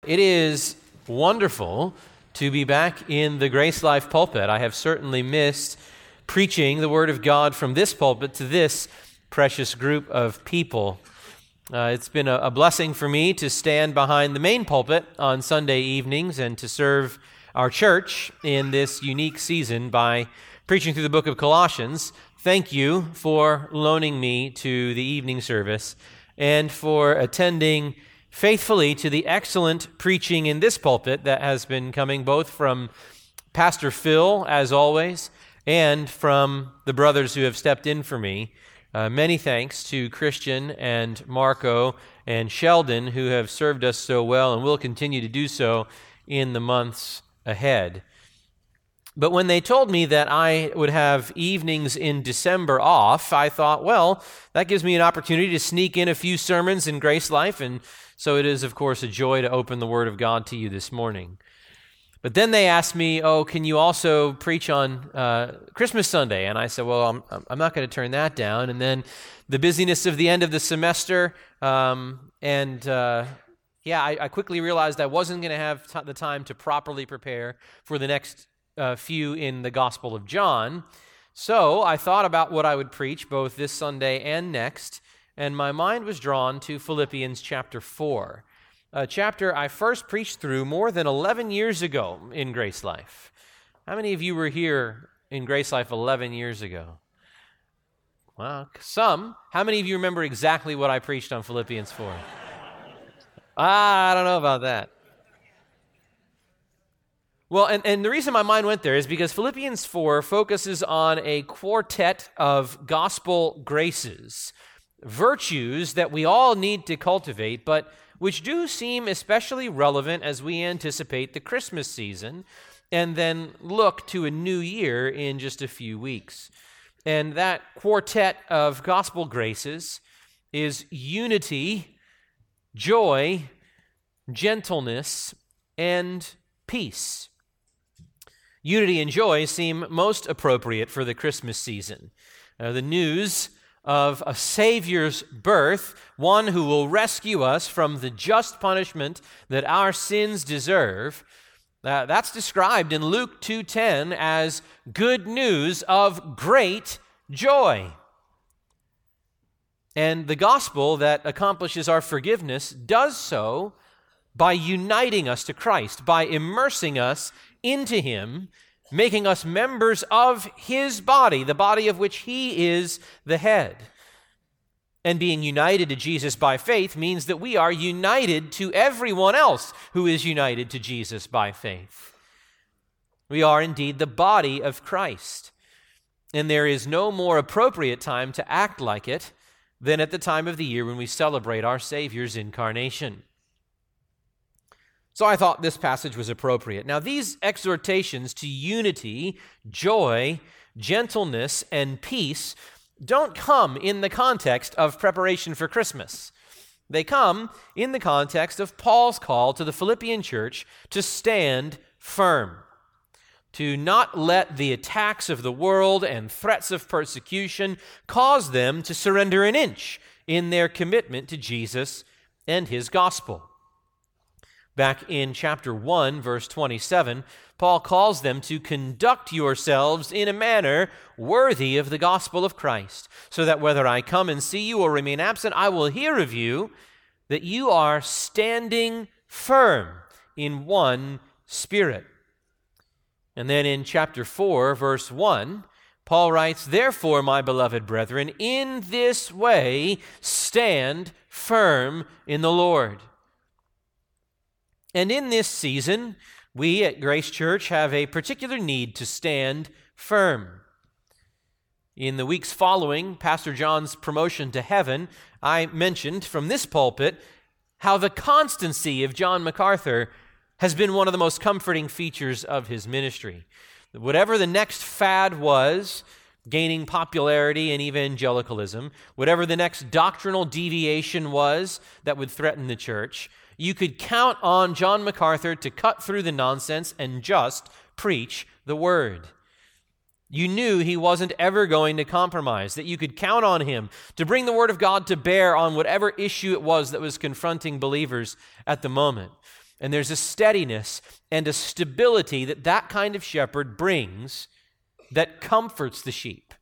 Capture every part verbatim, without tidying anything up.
It is wonderful to be back in the Grace Life pulpit. I have certainly missed preaching the Word of God from this pulpit to this precious group of people. Uh, it's been a, a blessing for me to stand behind the main pulpit on Sunday evenings and to serve our church in this unique season by preaching through the book of Colossians. Thank you for loaning me to the evening service and for attending faithfully to the excellent preaching in this pulpit that has been coming both from Pastor Phil, as always, and from the brothers who have stepped in for me. Uh, many thanks to Christian and Marco and Sheldon, who have served us so well and will continue to do so in the months ahead. But when they told me that I would have evenings in December off, I thought, well, that gives me an opportunity to sneak in a few sermons in Grace Life, and so it is, of course, a joy to open the Word of God to you this morning. But then they asked me, oh, can you also preach on uh, Christmas Sunday? And I said, well, I'm, I'm not going to turn that down. And then the busyness of the end of the semester, um, and uh, yeah, I, I quickly realized I wasn't going to have t- the time to properly prepare for the next uh, few in the Gospel of John. So I thought about what I would preach both this Sunday and next, and my mind was drawn to Philippians chapter four, a chapter I first preached through more than eleven years ago in Grace Life. How many of you were here in Grace Life eleven years ago? Well, some. How many of you remember exactly what I preached on Philippians four? ah, I don't know about that. Well, and, and the reason my mind went there is because Philippians four focuses on a quartet of gospel graces, virtues that we all need to cultivate, but which do seem especially relevant as we anticipate the Christmas season and then look to a new year in just a few weeks. And that quartet of gospel graces is unity, joy, gentleness, and peace. Unity and joy seem most appropriate for the Christmas season. Uh, the news of a Savior's birth, one who will rescue us from the just punishment that our sins deserve, uh, that's described in Luke two ten as good news of great joy. And the gospel that accomplishes our forgiveness does so by uniting us to Christ, by immersing us into Him, making us members of His body, the body of which He is the head. And being united to Jesus by faith means that we are united to everyone else who is united to Jesus by faith. We are indeed the body of Christ. And there is no more appropriate time to act like it than at the time of the year when we celebrate our Savior's incarnation. So I thought this passage was appropriate. Now, these exhortations to unity, joy, gentleness, and peace don't come in the context of preparation for Christmas. They come in the context of Paul's call to the Philippian church to stand firm, to not let the attacks of the world and threats of persecution cause them to surrender an inch in their commitment to Jesus and His gospel. Back in chapter one, verse twenty-seven, Paul calls them to conduct yourselves in a manner worthy of the gospel of Christ, so that whether I come and see you or remain absent, I will hear of you that you are standing firm in one spirit. And then in chapter four, verse one, Paul writes, therefore, my beloved brethren, in this way stand firm in the Lord. And in this season, we at Grace Church have a particular need to stand firm. In the weeks following Pastor John's promotion to heaven, I mentioned from this pulpit how the constancy of John MacArthur has been one of the most comforting features of his ministry. Whatever the next fad was, gaining popularity in evangelicalism, whatever the next doctrinal deviation was that would threaten the church, you could count on John MacArthur to cut through the nonsense and just preach the word. You knew he wasn't ever going to compromise, that you could count on him to bring the Word of God to bear on whatever issue it was that was confronting believers at the moment. And there's a steadiness and a stability that that kind of shepherd brings that comforts the sheep.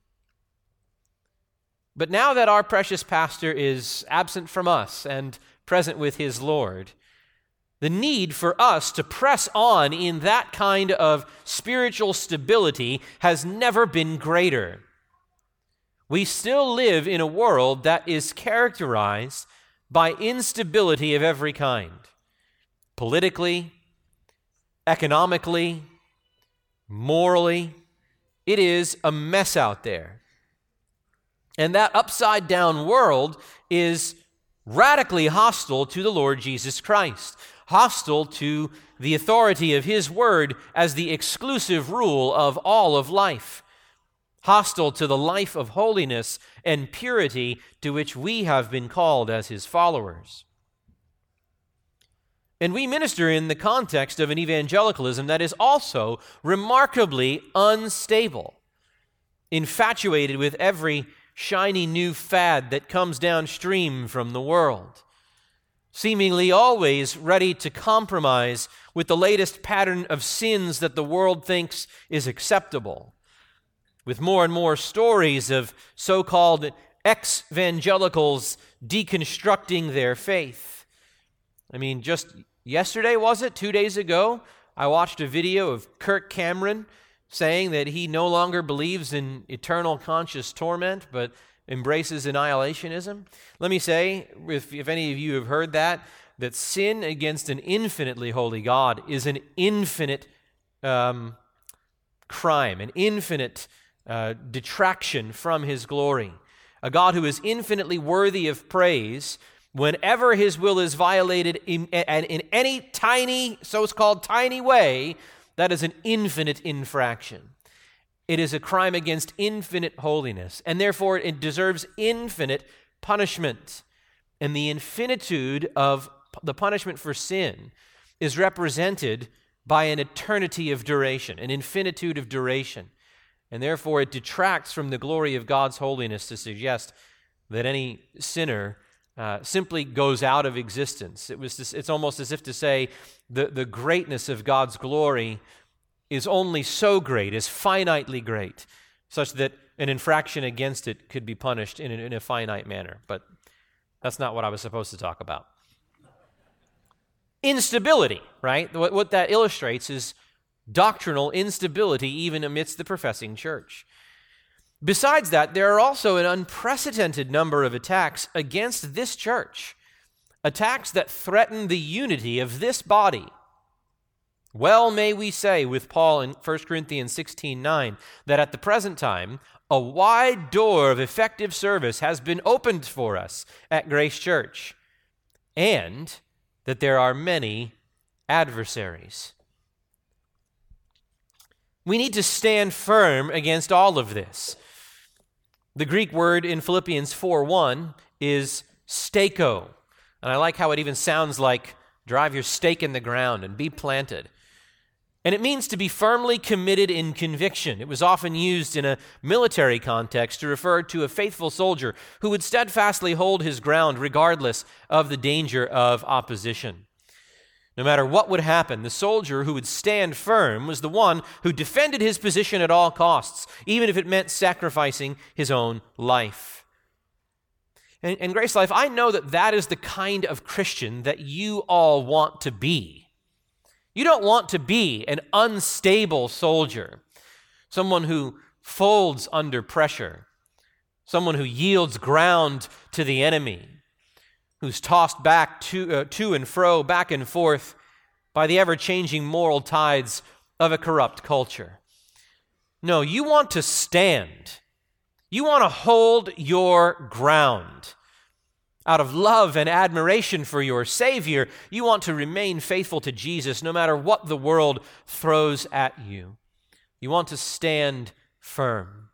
But now that our precious pastor is absent from us and present with his Lord, the need for us to press on in that kind of spiritual stability has never been greater. We still live in a world that is characterized by instability of every kind. Politically, economically, morally, it is a mess out there. And that upside-down world is radically hostile to the Lord Jesus Christ, hostile to the authority of His Word as the exclusive rule of all of life, hostile to the life of holiness and purity to which we have been called as His followers. And we minister in the context of an evangelicalism that is also remarkably unstable, infatuated with every shiny new fad that comes downstream from the world, seemingly always ready to compromise with the latest pattern of sins that the world thinks is acceptable, with more and more stories of so-called ex-evangelicals deconstructing their faith. I mean, just yesterday, was it? Two days ago, I watched a video of Kirk Cameron saying that he no longer believes in eternal conscious torment, but embraces annihilationism. Let me say, if, if any of you have heard that, that sin against an infinitely holy God is an infinite um, crime, an infinite uh, detraction from His glory. A God who is infinitely worthy of praise. Whenever His will is violated in, in, in any tiny, so-called tiny way, that is an infinite infraction. It is a crime against infinite holiness, and therefore it deserves infinite punishment. And the infinitude of the punishment for sin is represented by an eternity of duration, an infinitude of duration. And therefore it detracts from the glory of God's holiness to suggest that any sinner Uh, simply goes out of existence. It was this, it's almost as if to say the, the greatness of God's glory is only so great, is finitely great, such that an infraction against it could be punished in a, in a finite manner. But that's not what I was supposed to talk about. Instability, right? What, what that illustrates is doctrinal instability even amidst the professing church. Besides that, there are also an unprecedented number of attacks against this church, attacks that threaten the unity of this body. Well may we say with Paul in First Corinthians sixteen nine that at the present time, a wide door of effective service has been opened for us at Grace Church, and that there are many adversaries. We need to stand firm against all of this. The Greek word in Philippians four one is stako, and I like how it even sounds like drive your stake in the ground and be planted. And it means to be firmly committed in conviction. It was often used in a military context to refer to a faithful soldier who would steadfastly hold his ground regardless of the danger of opposition. No matter what would happen, the soldier who would stand firm was the one who defended his position at all costs, even if it meant sacrificing his own life. And, and Grace Life, I know that that is the kind of Christian that you all want to be. You don't want to be an unstable soldier, someone who folds under pressure, someone who yields ground to the enemy, who's tossed back to, uh, to and fro, back and forth by the ever-changing moral tides of a corrupt culture. No, you want to stand. You want to hold your ground. Out of love and admiration for your Savior, you want to remain faithful to Jesus no matter what the world throws at you. You want to stand firm.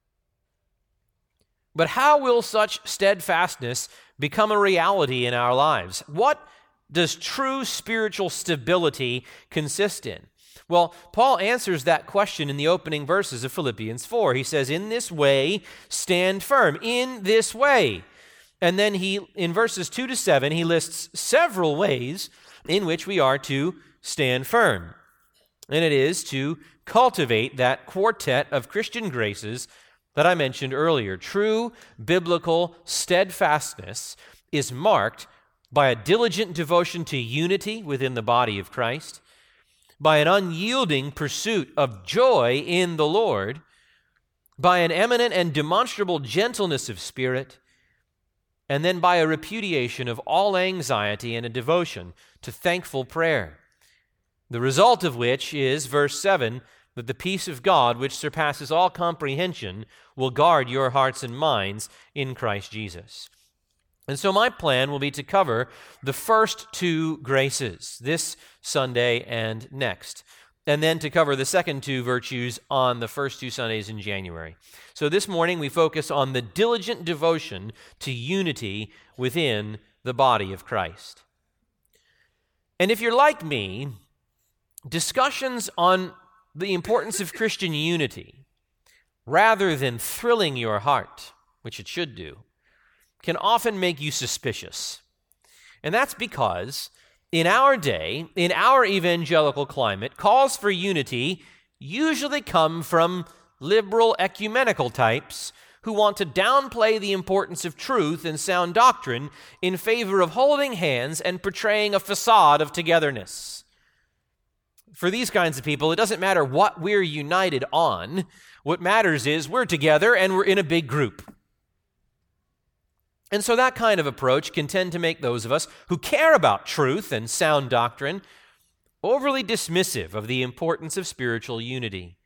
But how will such steadfastness become a reality in our lives? What does true spiritual stability consist in? Well, Paul answers that question in the opening verses of Philippians four. He says, in this way, stand firm. In this way. And then he, in verses two to seven, he lists several ways in which we are to stand firm. And it is to cultivate that quartet of Christian graces that I mentioned earlier. True biblical steadfastness is marked by a diligent devotion to unity within the body of Christ, by an unyielding pursuit of joy in the Lord, by an eminent and demonstrable gentleness of spirit, and then by a repudiation of all anxiety and a devotion to thankful prayer. The result of which is, verse seven, that the peace of God, which surpasses all comprehension, will guard your hearts and minds in Christ Jesus. And so my plan will be to cover the first two graces, this Sunday and next, and then to cover the second two virtues on the first two Sundays in January. So this morning we focus on the diligent devotion to unity within the body of Christ. And if you're like me, discussions on the importance of Christian unity, rather than thrilling your heart, which it should do, can often make you suspicious. And that's because in our day, in our evangelical climate, calls for unity usually come from liberal ecumenical types who want to downplay the importance of truth and sound doctrine in favor of holding hands and portraying a facade of togetherness. For these kinds of people, it doesn't matter what we're united on. What matters is we're together and we're in a big group. And so that kind of approach can tend to make those of us who care about truth and sound doctrine overly dismissive of the importance of spiritual unity.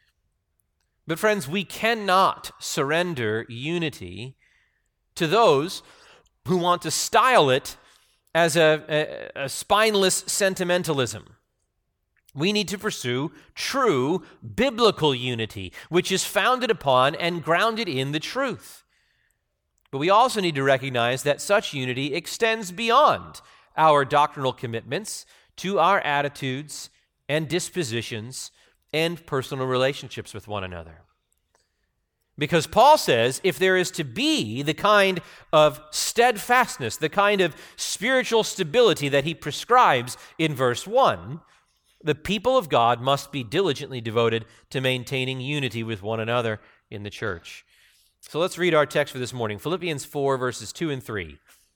But friends, we cannot surrender unity to those who want to style it as a, a, a spineless sentimentalism. We need to pursue true biblical unity, which is founded upon and grounded in the truth. But we also need to recognize that such unity extends beyond our doctrinal commitments to our attitudes and dispositions and personal relationships with one another. Because Paul says if there is to be the kind of steadfastness, the kind of spiritual stability that he prescribes in verse one, the people of God must be diligently devoted to maintaining unity with one another in the church. So let's read our text for this morning, Philippians four, verses two and three.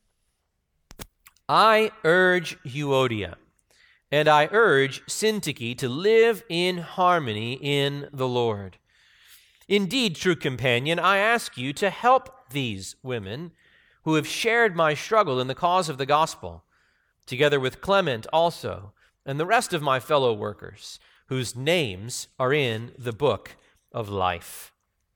I urge Euodia, and I urge Syntyche to live in harmony in the Lord. Indeed, true companion, I ask you to help these women who have shared my struggle in the cause of the gospel, together with Clement also, and the rest of my fellow workers, whose names are in the book of life.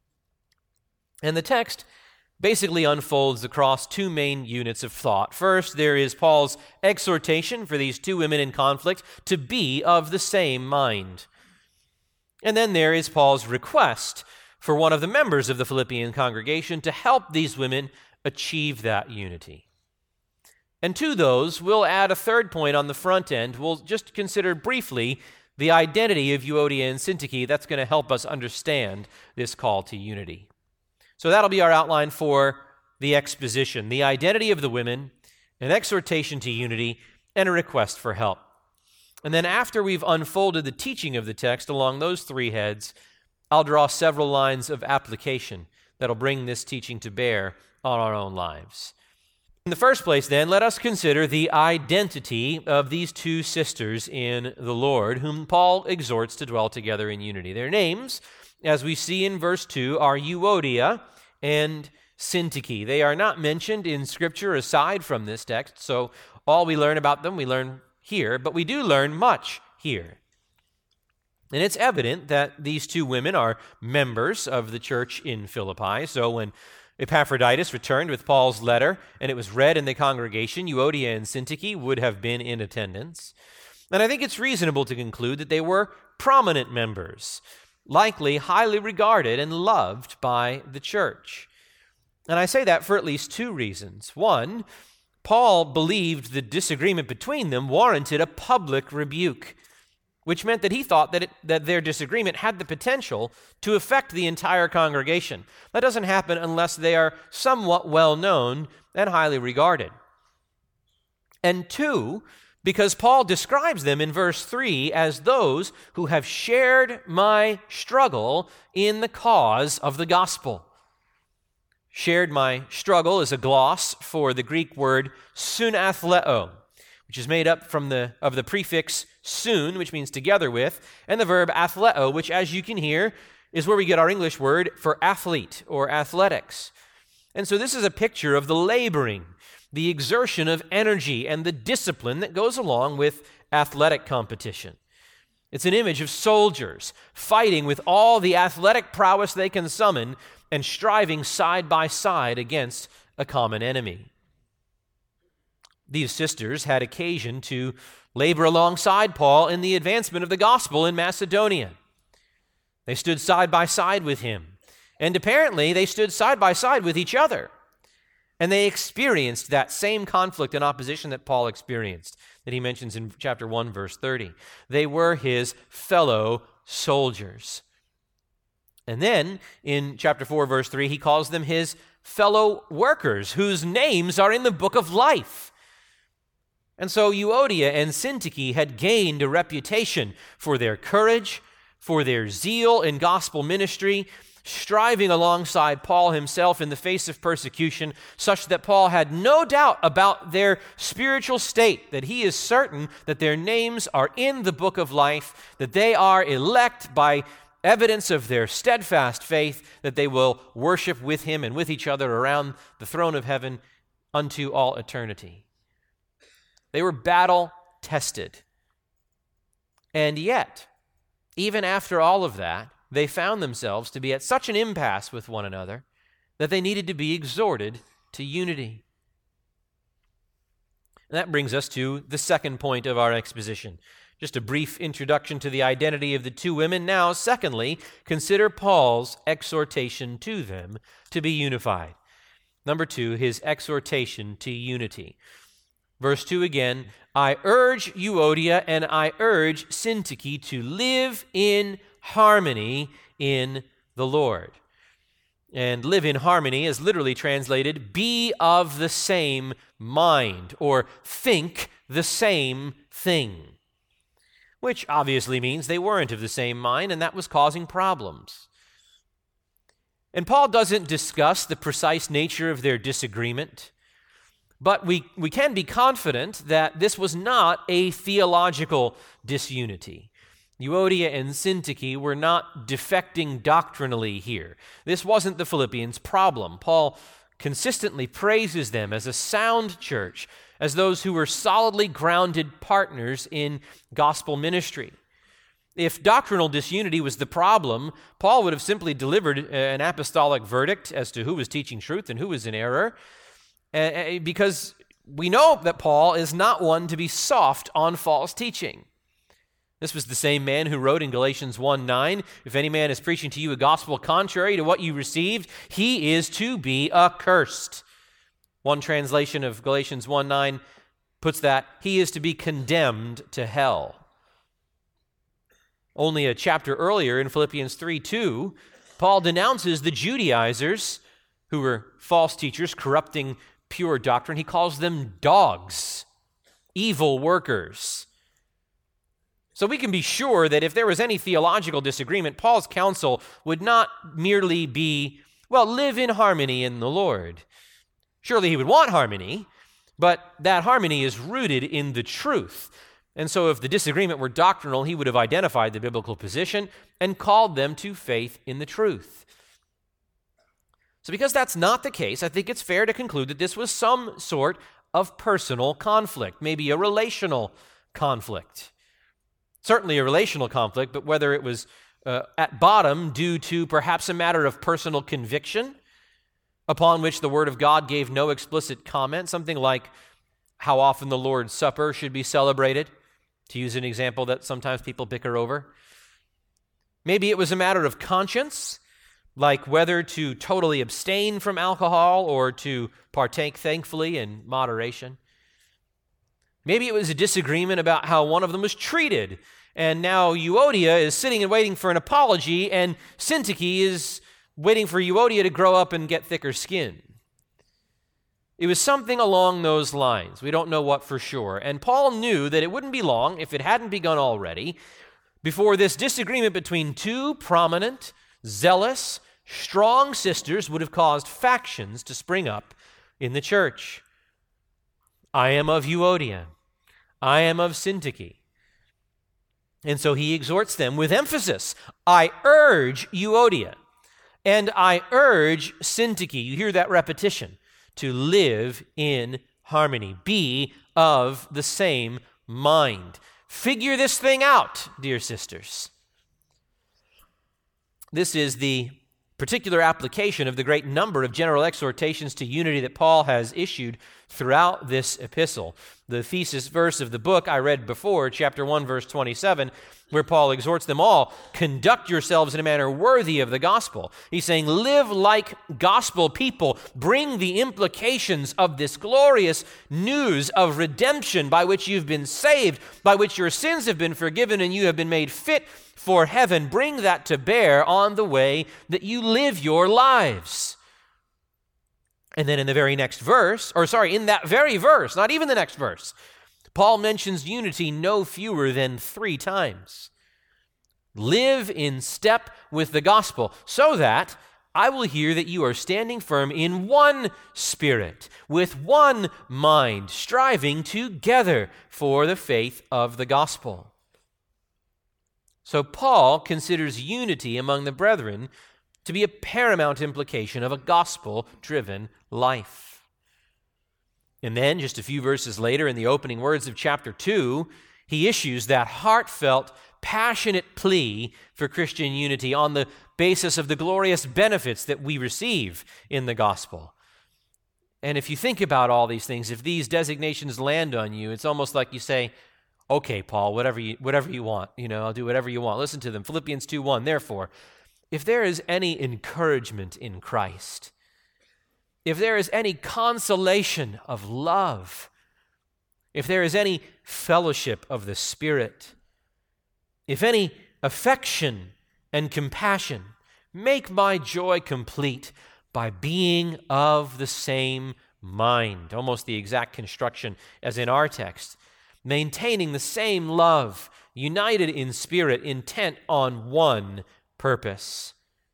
And the text basically unfolds across two main units of thought. First, there is Paul's exhortation for these two women in conflict to be of the same mind. And then there is Paul's request for one of the members of the Philippian congregation to help these women achieve that unity. And to those, we'll add a third point on the front end. We'll just consider briefly the identity of Euodia and Syntyche. That's going to help us understand this call to unity. So that'll be our outline for the exposition, the identity of the women, an exhortation to unity, and a request for help. And then after we've unfolded the teaching of the text along those three heads, I'll draw several lines of application that'll bring this teaching to bear on our own lives. In the first place, then, let us consider the identity of these two sisters in the Lord, whom Paul exhorts to dwell together in unity. Their names, as we see in verse two, are Euodia and Syntyche. They are not mentioned in Scripture aside from this text, so all we learn about them, we learn here, but we do learn much here. And it's evident that these two women are members of the church in Philippi, so when Epaphroditus returned with Paul's letter, and it was read in the congregation, Euodia and Syntyche would have been in attendance. And I think it's reasonable to conclude that they were prominent members, likely highly regarded and loved by the church. And I say that for at least two reasons. One, Paul believed the disagreement between them warranted a public rebuke, which meant that he thought that, it, that their disagreement had the potential to affect the entire congregation. That doesn't happen unless they are somewhat well known and highly regarded. And two, because Paul describes them in verse three as those who have shared my struggle in the cause of the gospel. Shared my struggle is a gloss for the Greek word sunathleo, which is made up from the of the prefix sun, which means together with, and the verb athleo, which, as you can hear, is where we get our English word for athlete or athletics. And so this is a picture of the laboring, the exertion of energy, and the discipline that goes along with athletic competition. It's an image of soldiers fighting with all the athletic prowess they can summon and striving side by side against a common enemy. These sisters had occasion to labor alongside Paul in the advancement of the gospel in Macedonia. They stood side by side with him, and apparently they stood side by side with each other. And they experienced that same conflict and opposition that Paul experienced, that he mentions in chapter one, verse thirty. They were his fellow soldiers. And then in chapter four, verse three, he calls them his fellow workers, whose names are in the book of life. And so Euodia and Syntyche had gained a reputation for their courage, for their zeal in gospel ministry, striving alongside Paul himself in the face of persecution, such that Paul had no doubt about their spiritual state, that he is certain that their names are in the book of life, that they are elect by evidence of their steadfast faith, that they will worship with him and with each other around the throne of heaven unto all eternity. They were battle-tested. And yet, even after all of that, they found themselves to be at such an impasse with one another that they needed to be exhorted to unity. And that brings us to the second point of our exposition. Just a brief introduction to the identity of the two women. Now, secondly, consider Paul's exhortation to them to be unified. Number two, his exhortation to unity. Verse two again, I urge Euodia and I urge Syntyche to live in harmony in the Lord. And live in harmony is literally translated, be of the same mind, or think the same thing, which obviously means they weren't of the same mind, and that was causing problems. And Paul doesn't discuss the precise nature of their disagreement, but we, we can be confident that this was not a theological disunity. Euodia and Syntyche were not defecting doctrinally here. This wasn't the Philippians' problem. Paul consistently praises them as a sound church, as those who were solidly grounded partners in gospel ministry. If doctrinal disunity was the problem, Paul would have simply delivered an apostolic verdict as to who was teaching truth and who was in error, because we know that Paul is not one to be soft on false teaching. This was the same man who wrote in Galatians one nine, if any man is preaching to you a gospel contrary to what you received, he is to be accursed. One translation of Galatians one nine puts that, he is to be condemned to hell. Only a chapter earlier in Philippians three two, Paul denounces the Judaizers, who were false teachers corrupting pure doctrine. He calls them dogs, evil workers. So we can be sure that if there was any theological disagreement, Paul's counsel would not merely be, well, live in harmony in the Lord. Surely he would want harmony, but that harmony is rooted in the truth. And so if the disagreement were doctrinal, he would have identified the biblical position and called them to faith in the truth. So because that's not the case, I think it's fair to conclude that this was some sort of personal conflict, maybe a relational conflict. Certainly a relational conflict, but whether it was uh, at bottom due to perhaps a matter of personal conviction upon which the Word of God gave no explicit comment, something like how often the Lord's Supper should be celebrated, to use an example that sometimes people bicker over. Maybe it was a matter of conscience, like whether to totally abstain from alcohol or to partake thankfully in moderation. Maybe it was a disagreement about how one of them was treated, and now Euodia is sitting and waiting for an apology, and Syntyche is waiting for Euodia to grow up and get thicker skin. It was something along those lines. We don't know what for sure. And Paul knew that it wouldn't be long, if it hadn't begun already, before this disagreement between two prominent, zealous, strong sisters would have caused factions to spring up in the church. I am of Euodia. I am of Syntyche. And so he exhorts them with emphasis. I urge Euodia, and I urge Syntyche. You hear that repetition. To live in harmony. Be of the same mind. Figure this thing out, dear sisters. This is the particular application of the great number of general exhortations to unity that Paul has issued throughout this epistle. The thesis verse of the book I read before, chapter one, verse twenty-seven, where Paul exhorts them all, conduct yourselves in a manner worthy of the gospel. He's saying, live like gospel people. Bring the implications of this glorious news of redemption by which you've been saved, by which your sins have been forgiven and you have been made fit for heaven. Bring that to bear on the way that you live your lives. And then in the very next verse, or sorry, in that very verse, not even the next verse, Paul mentions unity no fewer than three times. Live in step with the gospel, so that I will hear that you are standing firm in one spirit, with one mind, striving together for the faith of the gospel. So Paul considers unity among the brethren to be a paramount implication of a gospel-driven life. And then, just a few verses later, in the opening words of chapter two, he issues that heartfelt, passionate plea for Christian unity on the basis of the glorious benefits that we receive in the gospel. And if you think about all these things, if these designations land on you, it's almost like you say, okay, Paul, whatever you, whatever you want, you know, I'll do whatever you want. Listen to them. Philippians two one, therefore, if there is any encouragement in Christ, if there is any consolation of love, if there is any fellowship of the Spirit, if any affection and compassion, make my joy complete by being of the same mind. Almost the exact construction as in our text. Maintaining the same love, united in spirit, intent on one purpose.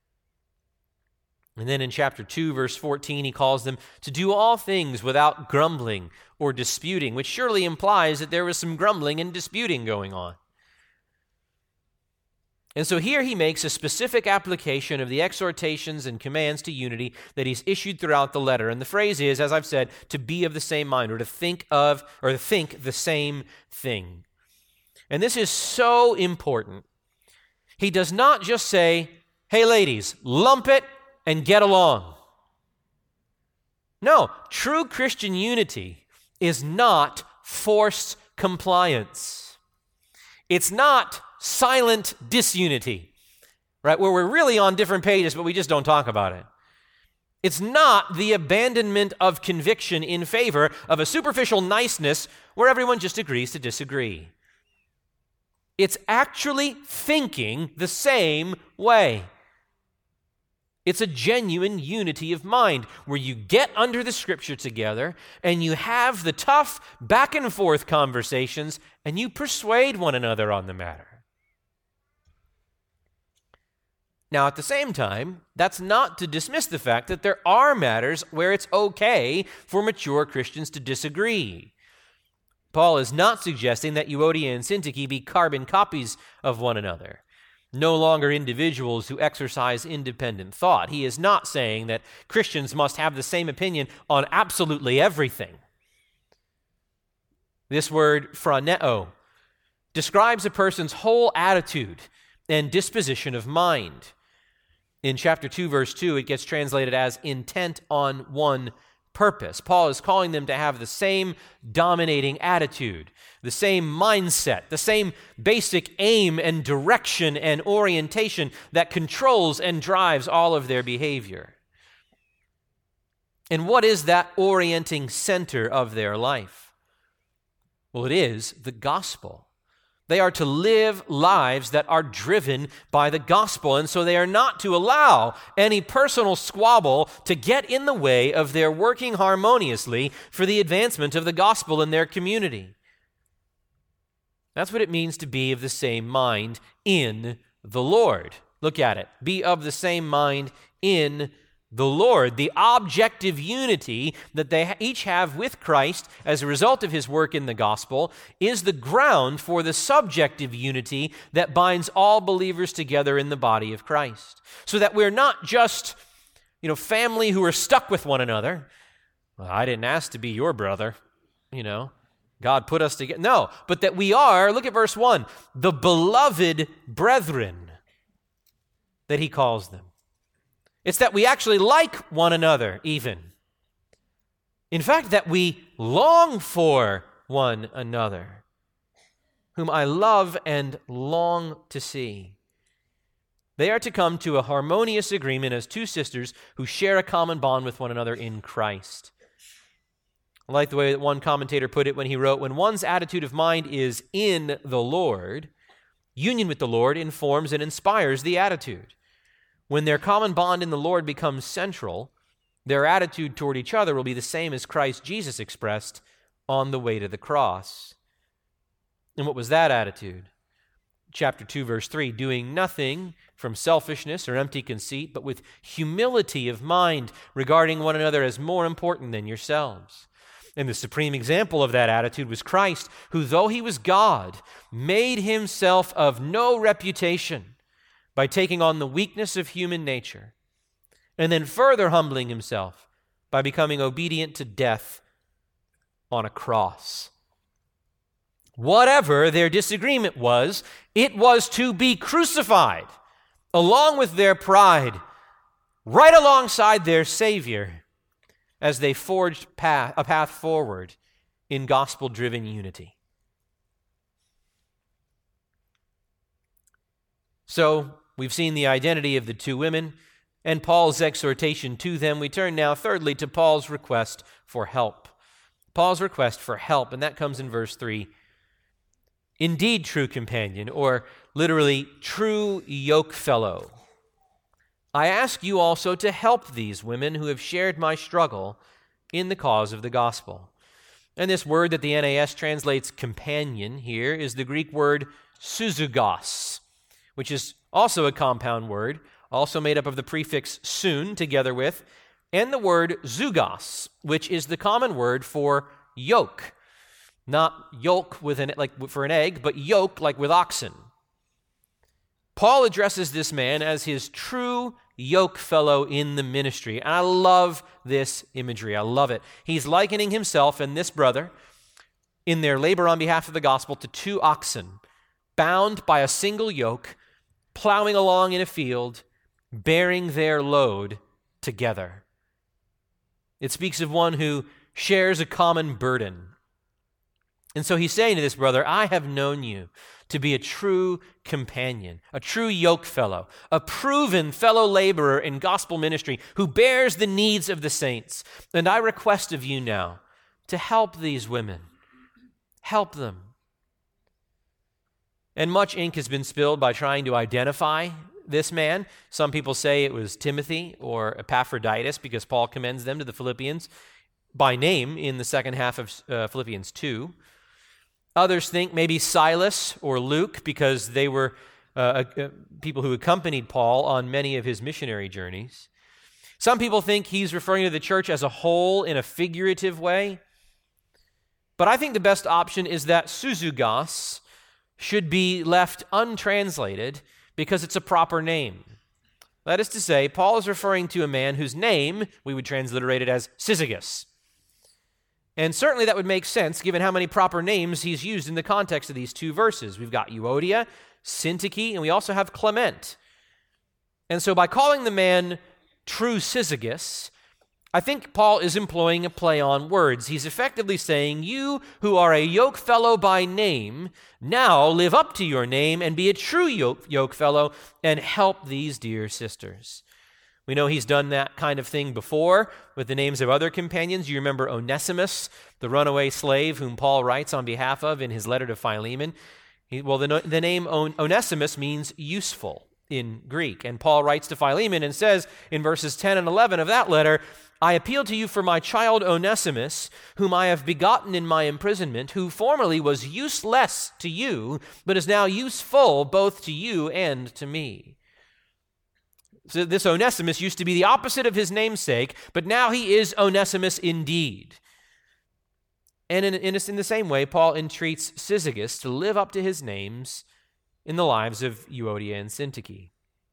And then in chapter two, verse fourteen, he calls them to do all things without grumbling or disputing, which surely implies that there was some grumbling and disputing going on. And so here he makes a specific application of the exhortations and commands to unity that he's issued throughout the letter. And the phrase is, as I've said, to be of the same mind, or to think of, or to think the same thing. And this is so important. He does not just say, hey ladies, lump it and get along. No, true Christian unity is not forced compliance. It's not silent disunity, right? Where we're really on different pages, but we just don't talk about it. It's not the abandonment of conviction in favor of a superficial niceness where everyone just agrees to disagree. It's actually thinking the same way. It's a genuine unity of mind where you get under the Scripture together and you have the tough back and forth conversations and you persuade one another on the matter. Now, at the same time, that's not to dismiss the fact that there are matters where it's okay for mature Christians to disagree. Paul is not suggesting that Euodia and Syntyche be carbon copies of one another, no longer individuals who exercise independent thought. He is not saying that Christians must have the same opinion on absolutely everything. This word, phroneo, describes a person's whole attitude and disposition of mind. In chapter two, verse two, it gets translated as intent on one purpose. Paul is calling them to have the same dominating attitude, the same mindset, the same basic aim and direction and orientation that controls and drives all of their behavior. And what is that orienting center of their life? Well, it is the gospel. They are to live lives that are driven by the gospel, and so they are not to allow any personal squabble to get in the way of their working harmoniously for the advancement of the gospel in their community. That's what it means to be of the same mind in the Lord. Look at it. Be of the same mind in the Lord. The objective unity that they each have with Christ as a result of his work in the gospel is the ground for the subjective unity that binds all believers together in the body of Christ. So that we're not just, you know, family who are stuck with one another. Well, I didn't ask to be your brother, you know. God put us together. No, but that we are, look at verse one, the beloved brethren that he calls them. It's that we actually like one another even. In fact, that we long for one another, whom I love and long to see. They are to come to a harmonious agreement as two sisters who share a common bond with one another in Christ. I like the way that one commentator put it when he wrote, when one's attitude of mind is in the Lord, union with the Lord informs and inspires the attitude. When their common bond in the Lord becomes central, their attitude toward each other will be the same as Christ Jesus expressed on the way to the cross. And what was that attitude? Chapter two, verse three, doing nothing from selfishness or empty conceit, but with humility of mind, regarding one another as more important than yourselves. And the supreme example of that attitude was Christ, who, though he was God, made himself of no reputation by taking on the weakness of human nature, and then further humbling himself by becoming obedient to death on a cross. Whatever their disagreement was, it was to be crucified along with their pride, right alongside their Savior, as they forged path, a path forward in gospel-driven unity. So, we've seen the identity of the two women and Paul's exhortation to them. We turn now, thirdly, to Paul's request for help. Paul's request for help, and that comes in verse three. Indeed, true companion, or literally, true yoke fellow, I ask you also to help these women who have shared my struggle in the cause of the gospel. And this word that the N A S translates companion here is the Greek word suzugos, which is also a compound word, also made up of the prefix sun together with, and the word zugos, which is the common word for yoke. Not yolk with an, like for an egg, but yoke like with oxen. Paul addresses this man as his true yoke fellow in the ministry. And I love this imagery. I love it. He's likening himself and this brother in their labor on behalf of the gospel to two oxen, bound by a single yoke, plowing along in a field, bearing their load together. It speaks of one who shares a common burden. And so he's saying to this brother, I have known you to be a true companion, a true yoke fellow, a proven fellow laborer in gospel ministry who bears the needs of the saints. And I request of you now to help these women. Help them. And much ink has been spilled by trying to identify this man. Some people say it was Timothy or Epaphroditus because Paul commends them to the Philippians by name in the second half of uh, Philippians two. Others think maybe Silas or Luke because they were uh, uh, people who accompanied Paul on many of his missionary journeys. Some people think he's referring to the church as a whole in a figurative way. But I think the best option is that suzugos should be left untranslated because it's a proper name. That is to say, Paul is referring to a man whose name we would transliterate it as Syzygus. And certainly that would make sense given how many proper names he's used in the context of these two verses. We've got Euodia, Syntyche, and we also have Clement. And so by calling the man true Syzygus, I think Paul is employing a play on words. He's effectively saying, you who are a yoke fellow by name, now live up to your name and be a true yoke, yoke fellow and help these dear sisters. We know he's done that kind of thing before with the names of other companions. You remember Onesimus, the runaway slave whom Paul writes on behalf of in his letter to Philemon. He, well, the, the name On- Onesimus means useful in Greek. And Paul writes to Philemon and says in verses ten and eleven of that letter, I appeal to you for my child Onesimus, whom I have begotten in my imprisonment, who formerly was useless to you, but is now useful both to you and to me. So this Onesimus used to be the opposite of his namesake, but now he is Onesimus indeed. And in, in, in the same way, Paul entreats Syzygus to live up to his names in the lives of Euodia and Syntyche.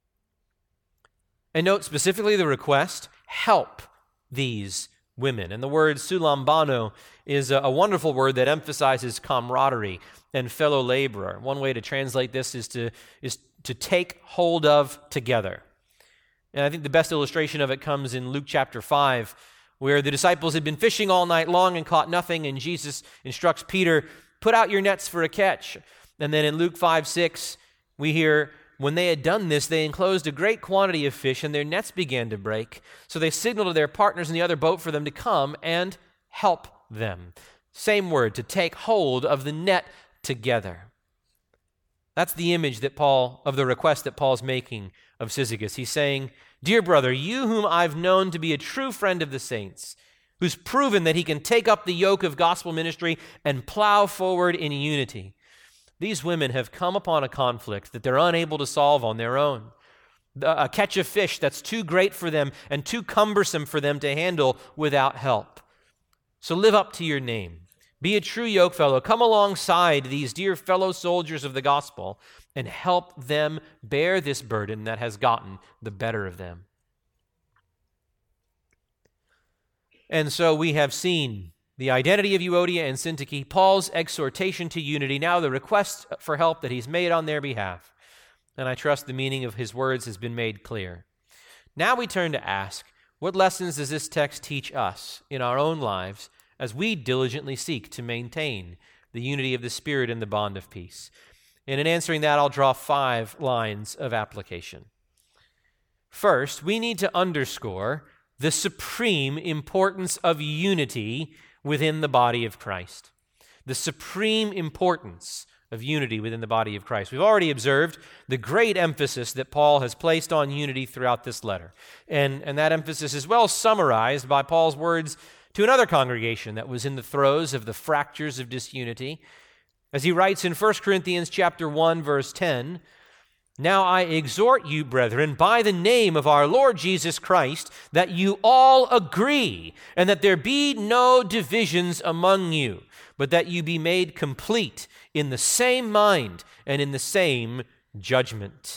And note specifically the request, help these women. And the word sulambano is a, a wonderful word that emphasizes camaraderie and fellow laborer. One way to translate this is to, is to take hold of together. And I think the best illustration of it comes in Luke chapter five, where the disciples had been fishing all night long and caught nothing, and Jesus instructs Peter, put out your nets for a catch. And then in Luke five six, we hear, when they had done this, they enclosed a great quantity of fish, and their nets began to break. So they signaled to their partners in the other boat for them to come and help them. Same word, to take hold of the net together. That's the image that Paul, of the request that Paul's making of Syzygus. He's saying, dear brother, you whom I've known to be a true friend of the saints, who's proven that he can take up the yoke of gospel ministry and plow forward in unity. These women have come upon a conflict that they're unable to solve on their own. A catch of fish that's too great for them and too cumbersome for them to handle without help. So live up to your name. Be a true yoke fellow. Come alongside these dear fellow soldiers of the gospel and help them bear this burden that has gotten the better of them. And so we have seen the identity of Euodia and Syntyche, Paul's exhortation to unity, now the request for help that he's made on their behalf. And I trust the meaning of his words has been made clear. Now we turn to ask, what lessons does this text teach us in our own lives as we diligently seek to maintain the unity of the Spirit and the bond of peace? And in answering that, I'll draw five lines of application. First, we need to underscore the supreme importance of unity within the body of Christ. The supreme importance of unity within the body of Christ. We've already observed the great emphasis that Paul has placed on unity throughout this letter. And, and that emphasis is well summarized by Paul's words to another congregation that was in the throes of the fractures of disunity. As he writes in First Corinthians chapter one, verse ten, now I exhort you, brethren, by the name of our Lord Jesus Christ, that you all agree, and that there be no divisions among you, but that you be made complete in the same mind and in the same judgment.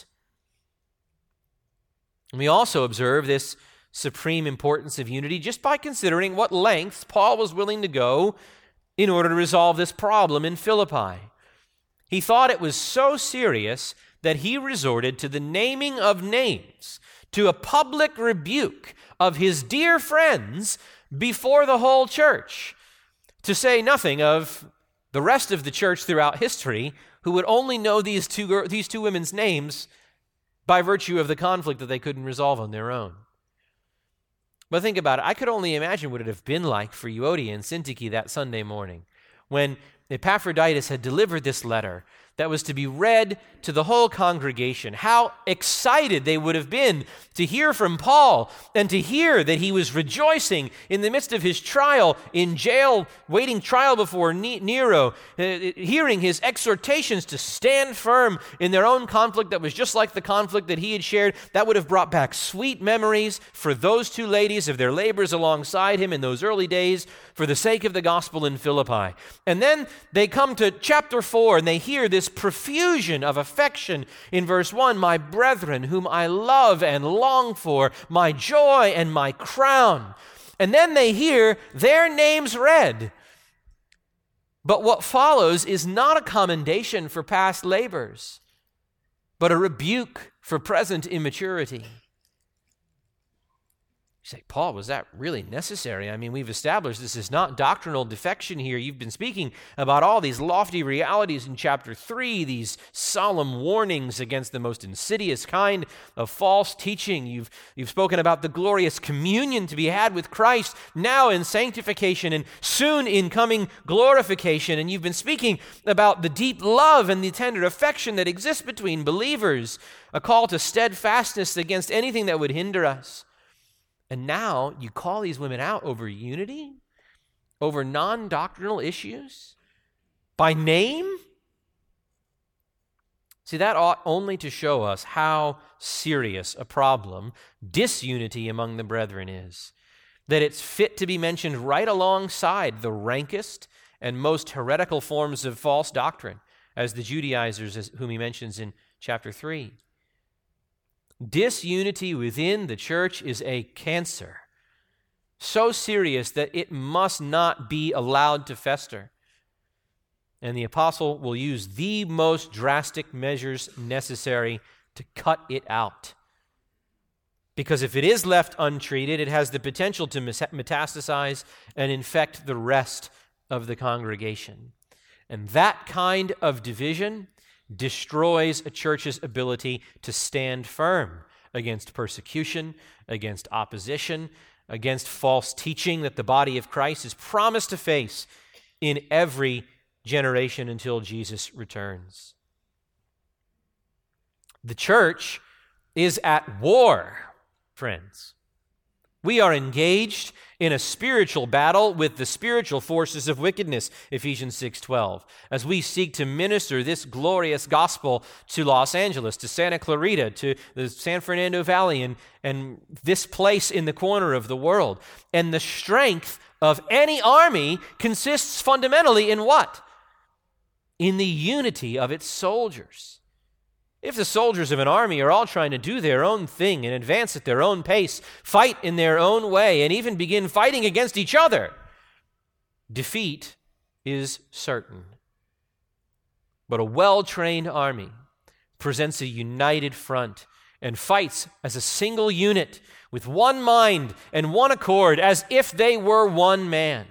And we also observe this supreme importance of unity just by considering what lengths Paul was willing to go in order to resolve this problem in Philippi. He thought it was so serious that he resorted to the naming of names, to a public rebuke of his dear friends before the whole church, to say nothing of the rest of the church throughout history who would only know these two, these two women's names by virtue of the conflict that they couldn't resolve on their own. But think about it. I could only imagine what it would have been like for Euodia and Syntyche that Sunday morning when Epaphroditus had delivered this letter that was to be read to the whole congregation. How excited they would have been to hear from Paul and to hear that he was rejoicing in the midst of his trial in jail, waiting trial before Nero, uh, hearing his exhortations to stand firm in their own conflict that was just like the conflict that he had shared. That would have brought back sweet memories for those two ladies of their labors alongside him in those early days for the sake of the gospel in Philippi. And then they come to chapter four and they hear this profusion of affection in verse one, my brethren, whom I love and long for, my joy and my crown. And then they hear their names read. But what follows is not a commendation for past labors, but a rebuke for present immaturity. You say, Paul, was that really necessary? I mean, we've established this is not doctrinal defection here. You've been speaking about all these lofty realities in chapter three, these solemn warnings against the most insidious kind of false teaching. You've, you've spoken about the glorious communion to be had with Christ now in sanctification and soon in coming glorification. And you've been speaking about the deep love and the tender affection that exists between believers, a call to steadfastness against anything that would hinder us. And now you call these women out over unity, over non-doctrinal issues, by name? See, that ought only to show us how serious a problem disunity among the brethren is, that it's fit to be mentioned right alongside the rankest and most heretical forms of false doctrine, as the Judaizers whom he mentions in chapter three. Disunity within the church is a cancer, so serious that it must not be allowed to fester. And the apostle will use the most drastic measures necessary to cut it out. Because if it is left untreated, it has the potential to metastasize and infect the rest of the congregation. And that kind of division destroys a church's ability to stand firm against persecution, against opposition, against false teaching that the body of Christ is promised to face in every generation until Jesus returns. The church is at war, friends. We are engaged in a spiritual battle with the spiritual forces of wickedness, Ephesians six twelve, as we seek to minister this glorious gospel to Los Angeles, to Santa Clarita, to the San Fernando Valley, and, and this place in the corner of the world. And the strength of any army consists fundamentally in what? In the unity of its soldiers. If the soldiers of an army are all trying to do their own thing and advance at their own pace, fight in their own way, and even begin fighting against each other, defeat is certain. But a well-trained army presents a united front and fights as a single unit with one mind and one accord, as if they were one man.